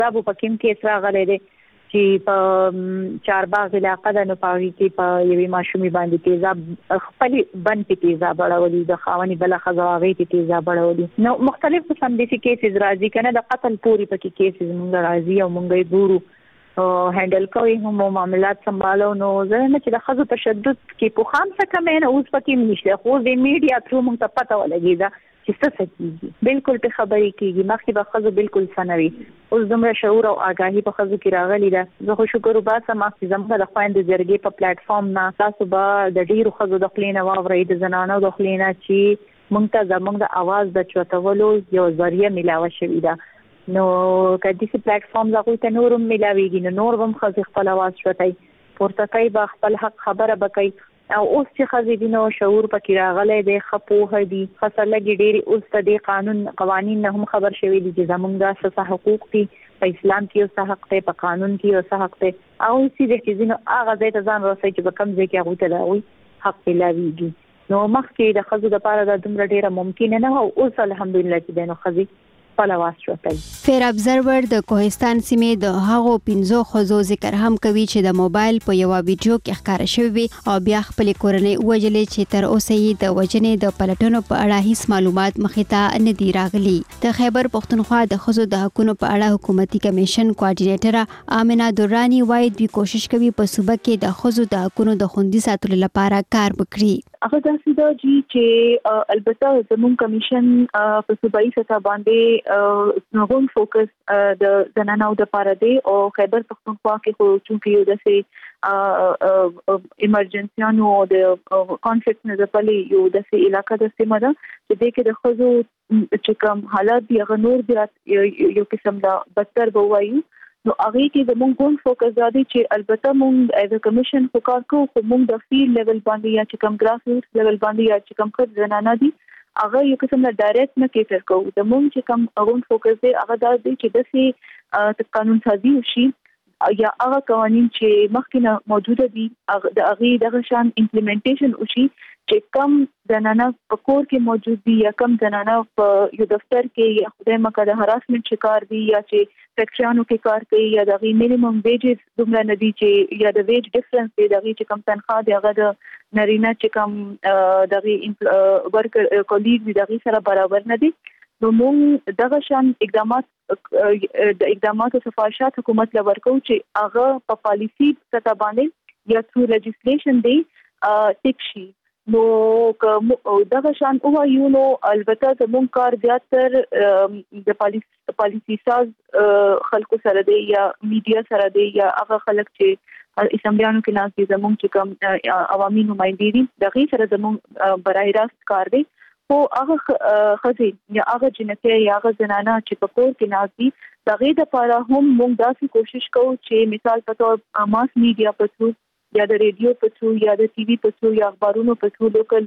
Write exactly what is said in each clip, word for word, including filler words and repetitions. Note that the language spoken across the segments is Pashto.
تاسو په کوم کې اسرا غلې دي چې په چارباغ علاقې د نوپاوی کې په یوې ماشومې باندې تیزاب خپل بند کې تیزاب اړولې د خاوني بل خزاوي کې تیزاب اړولې نو مختلف قسم دي کیسز راځي کنه د قتل پوری پکې کیسز مونږ راځي او مونږ یې ګورو او هندل کوي هم معاملات سمبالو نو زه نه چې د خزو تشدد کې په خام څه کمه نه اوس پکې نشته خو د میډیا ترو مونږ ته پته ولګي دا چې څه کیږي بالکل په خبرې کېږي مخکې به خزو بالکل سنوي اوس دومره شعور او آگاهي په خزو کې راغلي ده زه خو شکر وباسم چې زموږ د خويند جرګې په پلیټ فارم نه تاسو به د ډیرو خزو د خلینو واوري د زنانو د خلینو چې مونږ ته زموږ د आवाज د چوتولو یو ذریعہ ملاوه شوې ده نو کدي چې پلیټ فارم زغوي ته نورم ملاويږي نو نور هم خزو خپل आवाज شوتای پورته کوي به خپل حق خبره بکای او اوس چې خزې دي نو شعور پکې راغلی دی خپوه دي خاصلګي ډېری اوس ته د قانون قوانين نه هم خبر شوي دي چې زموږ د اساس حقوق دي په اسلام کې او حق ته په قانون کې او حق ته او چې د کیزینو هغه ځای ته ځان رسوي چې په کوم ځای کې هغه ته لاوي حق لاويږي نو مخکې د خزو د پاره د دومره ډیره ممکن نه او اوس الحمدلله چې د نو خزې فیر ابزرور د کوهستان سیمې د هغو پنځو خزو ذکر هم کوي چې د موبایل په یو ویډیو کې ښکار شوی او بیا خپل کورنۍ وجلې چې تر اوسه یې د وجنې د پلټنو په اړه هیڅ معلومات مخې ته نه دی راغلي د خیبر پښتونخوا د خزو د حقوقو په اړه حکومتي کمیشن کوارډینیټر آمنه دورانی وايي دوی کوشش کوي په صوبه کې د خزو د حقوقو د خوندي ساتلو لپاره کار وکړي هغه داسې دا چې البته زموږ کمیشن په صوبایي سطح باندې نوون فوکس د زنانو د لپاره دی او خیبر پښتونخوا کې خو چې یو داسې ایمرجنسیانو او د کانفلیکټ نه ځپلې یو داسې علاقې د سیمه ده چې د کې د خزو چې کوم حالات دی هغه نور بیا یو قسم دا بدتر بوایي نو هغه کې د مونږ ګون فوکس زیاده چې البته مونږ ایز ا کمیشن فوکس کوو خو مونږ د فیلډ لیول باندې یا چې کوم ګراس روټ لیول باندې یا چې کوم خد زنانه دي هغه یو قسم د ډایرکټ نه کیټر کوو د مونږ چې کوم ګون فوکس دی هغه دا دی چې د سي قانون سازي وشي یا هغه قوانين چې مخکې موجوده دي د هغه د شان امپلیمنټیشن وشي چې کم زنانه په کور کې موجود دي یا کم زنانه په یو دفتر کې یا خدای مکه د هراسمنت شکار دي یا چې فیکټریانو کې کار کوي یا د مینیمم ویجز دومره نه دي چې یا د ویج ډیفرنس دی د چې کم تنخواه دی هغه د نارینه چې کم د ورکر کولیګ دی د سره برابر نه دي نو موږ دغه شان اقدامات د اقداماتو صفاشات حکومت له ورکو چې هغه په پالیسی سطح باندې یا ثرو لیجسلیشن دی ټیک شي نو دغه شان او یو نو البته زموږ کار زیاتره د پالیسی پالیسی ساز خلکو سره دی یا میډیا سره دی یا هغه خلک چې اسمبلیانو کې ناس دي زموږ چې کوم عوامي نمائندې دي دغه سره زموږ برای راست کار دی خو هغه خزي یا هغه جنته یا هغه زنانه چې په کور کې ناس دي دغه د لپاره هم موږ داسې کوشش کوو چې مثال په تور ماس میډیا په څو یا د ریډیو په څو یا د ټي وي په څو یا اخبارونو په څو لوکل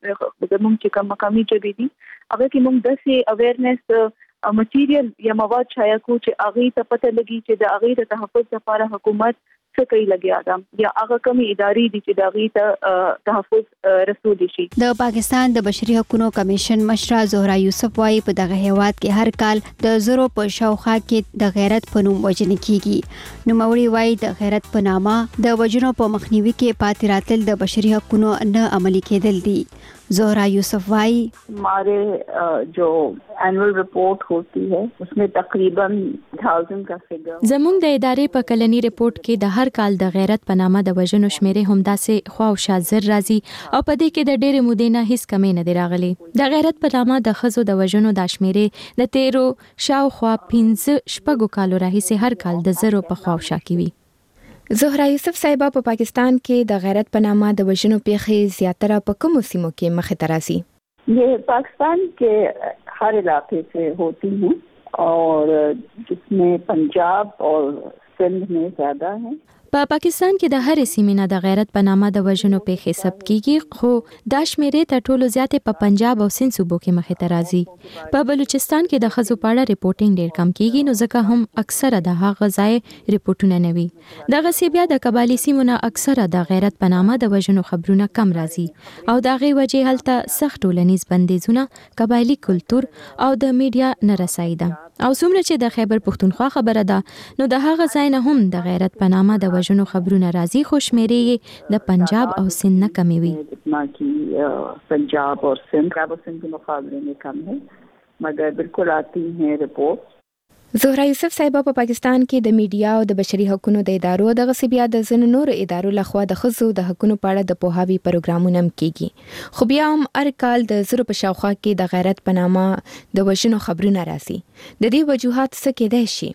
زموږ چې کوم مقامي جبې دي هغه کې موږ داسې اویرنس مټیریل یا مواد شایع کوو چې هغه ته پته لګي چې د هغه د تحفظ لپاره حکومت څه کوي لګیا ده یا هغه کومي ادارې دي چې د هغه ته تحفظ رسول شي د پاکستان د بشري حقوقو کمیشن مشره زهرا یوسف وايي په دغه هیواد کې هر کال د زرو په شاوخوا کې د غیرت په نوم وژنې کیږي نو موري وايي د غیرت په نامه د وژنو په مخنیوي کې پاتې راتل د بشري حقوقو نه عملي کېدل دي زهرا یوسف وائی ہمارے جو اینول رپورٹ ہوتی ہے اس میں تقریباً ہزار کا فگر زموږ د ادارې په کلنی رپورت کې د هر کال د غیرت په نامه د وژنو شمیرې هم داسې خوا او شا زر راځي او په دې کې د ډېرې مودې نه هیڅ کمی نه دی راغلی د غیرت په نامه د ښځو د وژنو د شمیرې د تیرو شاوخوا پنځه شپږو کالو راهیسې هر کال د زرو په خوا او شا کې وي زهرا یوسف صاحبہ په پاکستان کې د غیرت په نامه د وژنو پیښې زیاتره په کومو سیمو کې مخې ته راځي یہ پاکستان کے ہر علاقے سے ہوتی ہیں اور جس میں پنجاب اور سندھ میں زیادہ ہیں په پا پاکستان کې د هرې سیمې نه د غیرت په نامه د وژنو پیښې ثبت کیږي خو دا شمیرې تر ټولو زیاتې په پنجاب او سند صوبو کې مخې ته راځي په بلوچستان کې د ښځو په اړه ریپورټینګ ډېر کم کیږي نو ځکه هم اکثره د هغه ځای ریپورټونه نه وي دغسې بیا د قبایلي سیمو نه اکثره د غیرت په نامه د وژنو خبرونه کم راځي او د هغې وجې هلته سخت ټولنیز بندیزونه قبایلي کلتور او د میډیا نه رسایي ده او څومره چې د خیبر پښتونخوا خبره ده نو د هغه ځای نه هم د غیرت په نامه د وژنو خبرونه راځي خو شمیرې د پنجاب او سند نه کمې وي. جتنا کی پنجاب اور سندھ کا سندھ کے مقابلے میں کم ہے مگر بالکل آتی ہیں رپورٹ. زهرا یوسف صاحبه په پاکستان کې د میډیا او د بشري حقوقو د ادارو د غصبیا د ځینو نور ادارو لخوا د ښځو د حقوقو په اړه د پوهاوي پروګرامونه هم کیږي خو بیا هم هر کال د زرو په شاوخوا کې د غیرت په نامه د وژنو خبرونه راځي. د دې وجوهات څه کېدای شي؟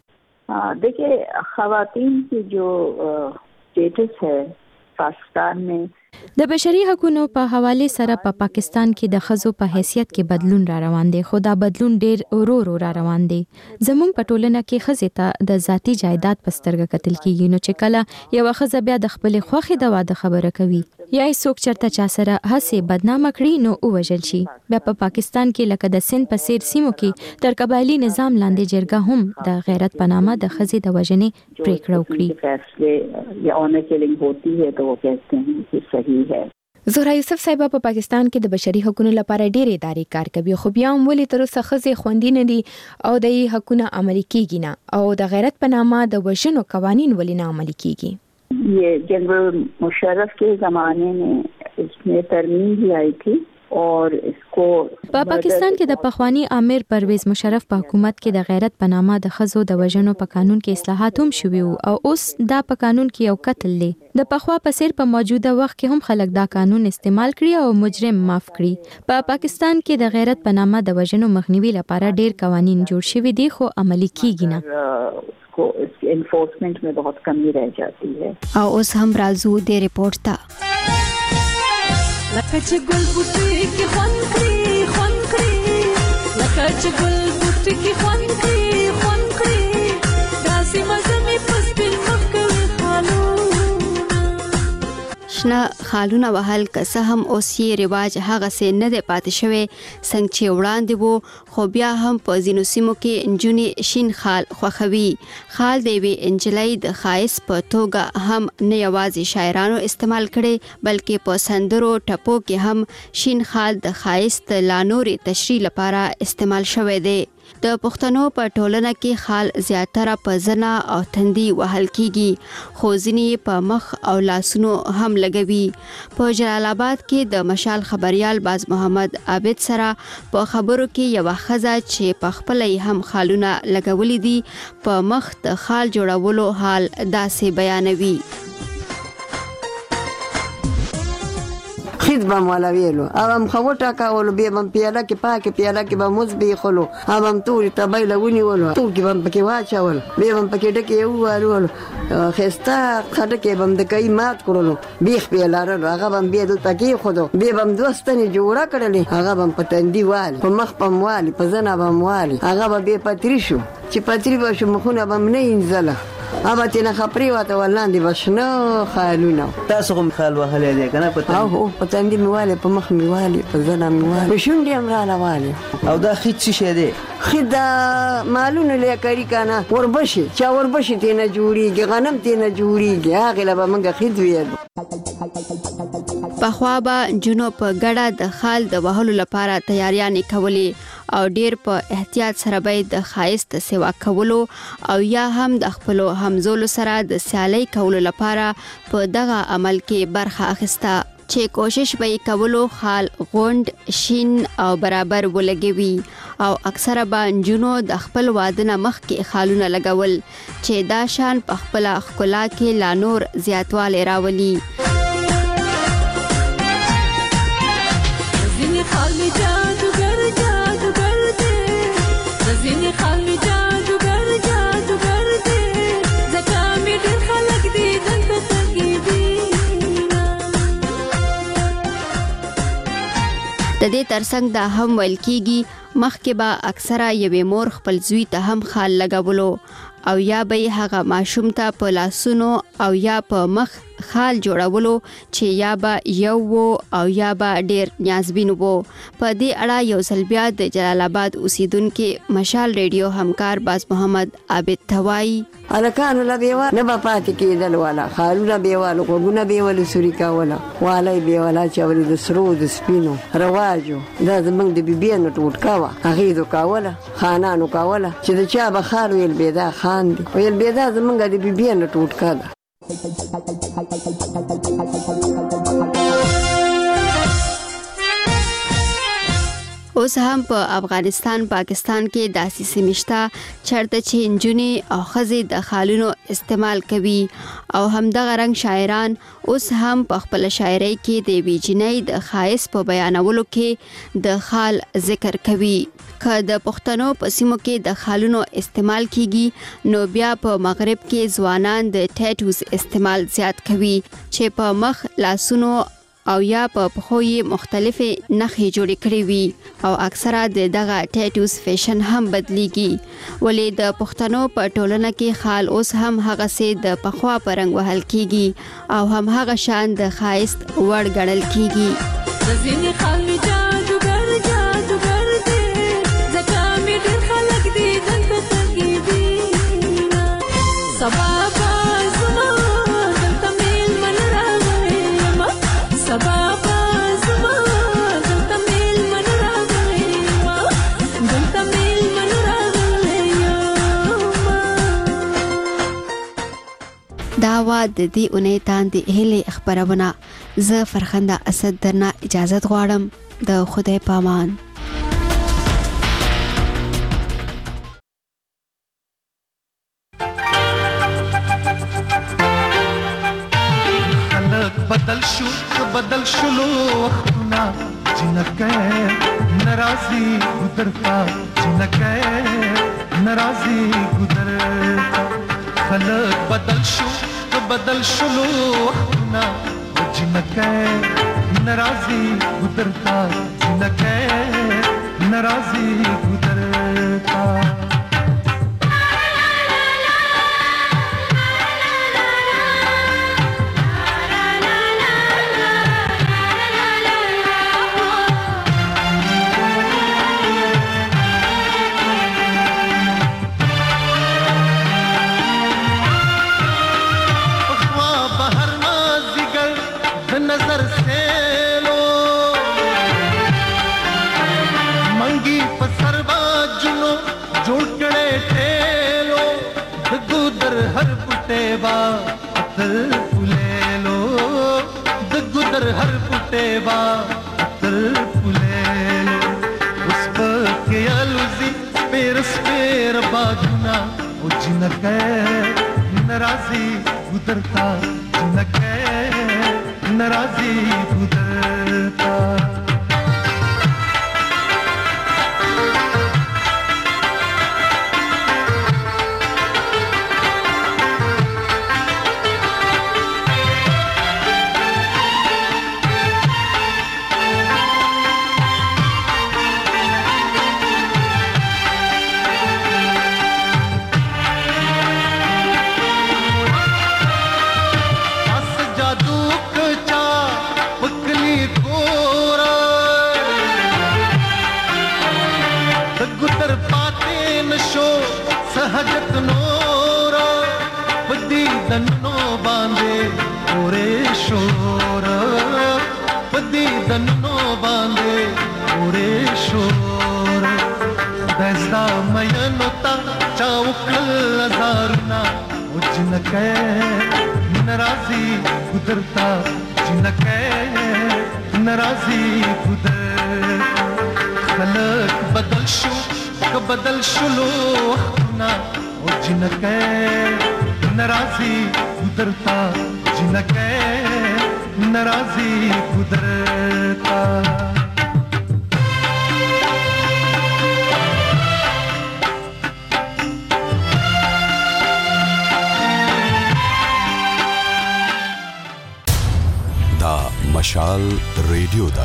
دیکھیے خواتین کی جو اسٹیٹس ہے پاکستان میں د بشري حقوقو په حواله سره په پا پاکستان کې د ښځو په حیثیت کې بدلون را روان دی خو دا بدلون ډیر ورو ورو را روان دی. زموږ په ټولنه کې ښځې ته د ذاتی جایداد په سترګه کتل کیږي نو چې کله یو ښځه بیا د خپل خوخي د واده خبره کوي یا یې څوک چرته چا سره هڅه بدنامه کړي نو وژل شي. بیا په پا پاکستان کې لکه د سند په سیر سیمو کې تر قبایلی نظام لاندې جرګه هم د غیرت په نامه د ښځې د وژنې پریکړه وکړي یا اونر کیلینګ ہوتی ہے تو وہ کہتے ہیں کہ صحیح ہے. زهرا یوسف صاحبه په پاکستان کې د بشري حقوقو لپاره ډېرې ادارې کار کوي خو بیا هم ولې تر اوسه ښځې خوندي نه دي او د حقوقو عملي کیږي نه او د غیرت په نامه د وژنو قوانین ولې نه عملي کیږي؟ یہ جنرل مشرف کے زمانے میں اس میں ترمیم بھی آئی تھی اور اس کو په پا پاکستان کې د پخوانی امیر پرویز مشرف په حکومت کې د غیرت په نامه د ښځو د وژنو په قانون کې اصلاحات هم شوي او اوس دا په قانون کې یو قتل دی. د پخوا په څیر په موجوده وخت کې هم خلک دا قانون استعمال کړي او مجرم معاف کړي. په پا پاکستان کې د غیرت په نامه د وژنو مخنیوي لپاره ډیر قوانین جوړ شوي دي خو عملي کیږي نه. کو اس انفورسمنٹ میں بہت کمی رہ جاتی ہے. او اوس هم راځو د ریپورت ته. لکه چې ګل بوټي کې خوان کړی خوان کړی لکه چې ګل بوټي کې خوان کړی خوان کړی داسې مزه مې پسپل مخکوي خالو شنه خالونه وهل که څه هم اوس یې رواج هغه څه نه دی پاتې شوی څنګه چې وړاندې وو خو بیا هم په ځینو سیمو کې نجونې شین خال خوښوي. خال د یوې نجلۍ د ښایست په توګه هم نه یوازې شاعرانو استعمال کړي بلکې په سندرو ټپو کې هم شین خال د ښایست لا نورې تشریح لپاره استعمال شوی دی. د پښتنو په ټولنه کې خال زیاتره په زنه او تندي وهل کیږي خو ځینې په مخ او لاسونو هم لګوي. په جلال آباد کې د مشال خبريال باز محمد عابد سره په خبرو کې یو ښځه چې په خپل هم خالونه لګولې دي په مخ د خال جوړولو حال داسې بیانوي. خید بم والا ویلو اوام خوټا کاولو به بم پیاله کې پاکه پیاله کې به موز به خلو اوام توري تبایله ونی ولو تور کې بم پکې واچول به بم پکې ډکه یو والو خستا خټه کې بم د کای مات کړلو بیخ پیاله راغله هغه بم به د پکې خودو به بم دوستنی جوړه کړلې هغه بم پتندي وال په مخ په موالي په زنه بم والي هغه به پتری شو چې پتری به شو مخونه بم نه انزله اما تینا خپری واته ولاندې بشنو خالونه تاسو هم خال وهلې دي کنه پته او په تندې میواله په مخ میواله په زنه میواله په شونډې امراله واله او دا خید څه شه دي خدا مالونه لیکري کنه وربشي چا وربشي تینا جوړیږي غنم تینا جوړیږي هغه لا به موږ خید ویل. په خوا به جنو په ګډه د خال د وهلو لپاره تیاریانې کولې او ډیر په احتیاط سره به د خایست سیوا کولو او یا هم د خپل همزولو سره د سیالي کولو لپاره په دغه عمل کې برخه اخیسته چې کوشش به کولو خال غوند شین او برابر ولګوي او اکثره به جنو د خپل واده مخ کې خالونه لګول چې دا شان په خپل خلا کې لا نور زیاتواله راولي. د دې ترڅنګ دا هم ویل کیږي مخکې به اکثره یوې مور خپل زوی ته هم خال لګولو او یا به هغه ماشوم ته په لاسونو او یا په مخ خال جوړولو چې یا به یو وو او یا به ډیر نیازبین وو. په دې اړه یو ځل بیا د جلال آباد اوسیدونکو مشال ریډیو همکار باز محمد عابد توای الکانو لا بیوا نه به پاتې کېدل والا خالونه بیوالو کوګونه بیوالو سوري کاوله والای بیوالا چوري د سرو د سپینو رواجو دا زمنګ د بیبیانو ټوټ کاوه هغه دو کاوله خانانو کاوله چې د چا به خال ویل بيدا خان دی ویل بيدا زمنګ د بیبیانو ټوټ کاوه. اوس هم په افغانستان پاکستان کې داسې سیمشتا چرته چې انجونې او خزې د خالونو استعمال کوي او همدغه رنګ شاعران اوس هم په خپل شاعرۍ کې د بیجنۍ د خاص په بیانولو کې د خال ذکر کوي. که د پښتنو په سیمو کې د خالونو استعمال کیږي نو بیا په مغرب کې ځوانان د ټیټوز استعمال زیات کوي چې په مخ لاسونو او یا په پخوی مختلفه نخې جوړې کړې وي او اکثره د دغه ټیټوز فیشن هم بدلیږي ولې د پښتنو په ټولنه کې خال اوس هم هغه سي د پخوا پرنګ وهل کیږي او هم هغه شان د خایست وړ ګڼل کیږي. زینې خال جادوګر جادوګر دې زکه مې ډېر خلک دې دلته تګي دي سبا سبا زما دلته میل من راغلی ما دلته میل من راغلی ما. دا وا د دې اونۍ تاندې هلې خبرونه زه فرخنده اسد درنه اجازه غواړم. د خدای پامان. بدل شو بدل شلو وختنا جنکه ناراضی گذرتا جنکه ناراضی گذرتا خلق بدل شو بدل شلو وختنا جنکه ناراضی گذرتا جنکه ناراضی گذرتا. पुटेवा अतर पुलेलो दगुदर हर पुटेवा अतर पुलेलो उस के अलुजी पेरस पेर बागुना ओ जिनके नाराजी गुदरता जिनके नाराजी गुदरता. सहजत नोरा बदी दन्नो बांधे ओरे शोर बदी दन्नो बांधे ओरे शोर दस्ता मयनोता चाउकल हजारना ओ जिनके नाराजी गुदरता जिनके नाराजी गुदर खलक बदल शो बदल शलो ना ओ जिनके नाराजी गुदरता जिनके नाराजी गुदरता. دا मशाल रेडियो दा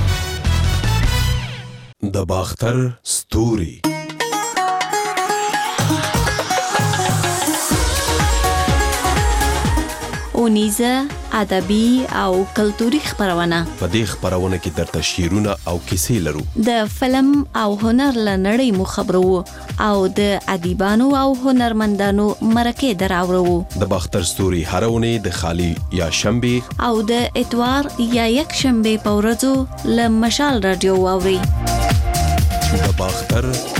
د باختر ستوري ښوونیزه، ادبي او کلتوري خبرونه. په دې خبرونه کې درته شعرونه او کیسې لرو. د فلم او هنر لنړۍ مو خبرو او د ادیبانو او هنرمندانو مرکه دراوړو. د باختر ستوري هرونه د خالی یا شنبه او د اتوار یا یک شنبه په ورځو ل مشال رادیو واوري. د باختر